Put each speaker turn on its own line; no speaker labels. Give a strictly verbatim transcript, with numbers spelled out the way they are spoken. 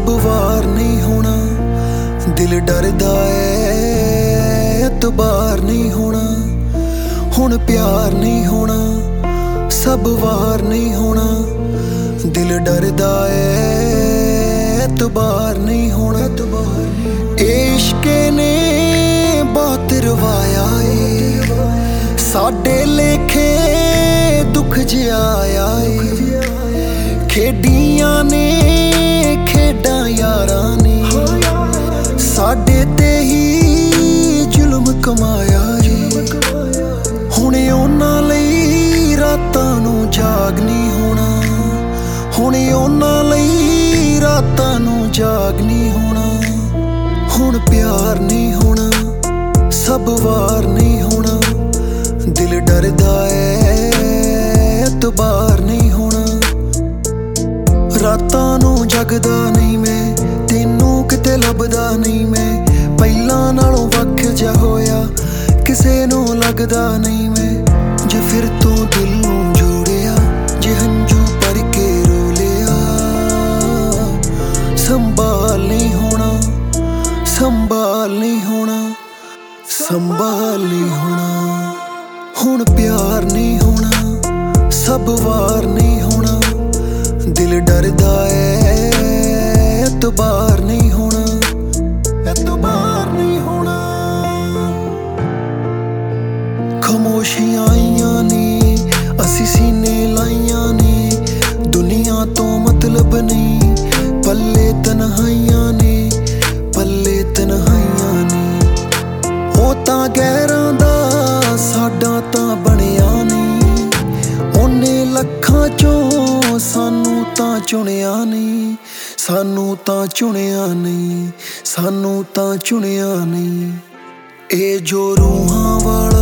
सब वार नहीं होना, दिल डरदा है एतबार नहीं होना। हुण प्यार नहीं होना, सब वार नहीं होना, दिल डरदा है एतबार नहीं होना। इश्के ने बहुत रवाया है, साडे लेखे दुख जिया है। खेडियां ने खेडां यारां ने, साडे ते ही जुल्म कमाया है। हुणे उन्हां लई रातां नूं जाग नहीं होना, हुणे उन्हां लई रातां नूं जाग नहीं होना। हुण प्यार नहीं होना, सब वार नहीं होना, दिल डरदा है एतबार नहीं होना। रातां नूं जगदा नहीं मैं, तैनूं किते लभदा नहीं मैं। पहिलां नालों वख जा होया, किसे नूं लगदा नहीं मैं। जे फिर तों दिल नूं जोड़िया, जे हंझू भर के रो लिया। संभाल नहीं होना, संभाल नहीं होना, संभाल नहीं होना। हुण प्यार नहीं होना, सब वार नहीं होना, दिल डरदा है एतबार नहीं होना, एतबार नहीं होना। खामोशियां आईयां ने, असी सीने लाइयां ने, दुनिया तो मतलब नहीं, पल्ले तन्हाइयां ने, पल्ले तन्हाइयां ने। ओ तां गैरां दा साडा तां बनिया नहीं, ओने लखां चों सानू तां चुनिया नहीं, सानू तां चुनिया नहीं, सानू तां चुनिया नहीं। ए जो रूहां वाला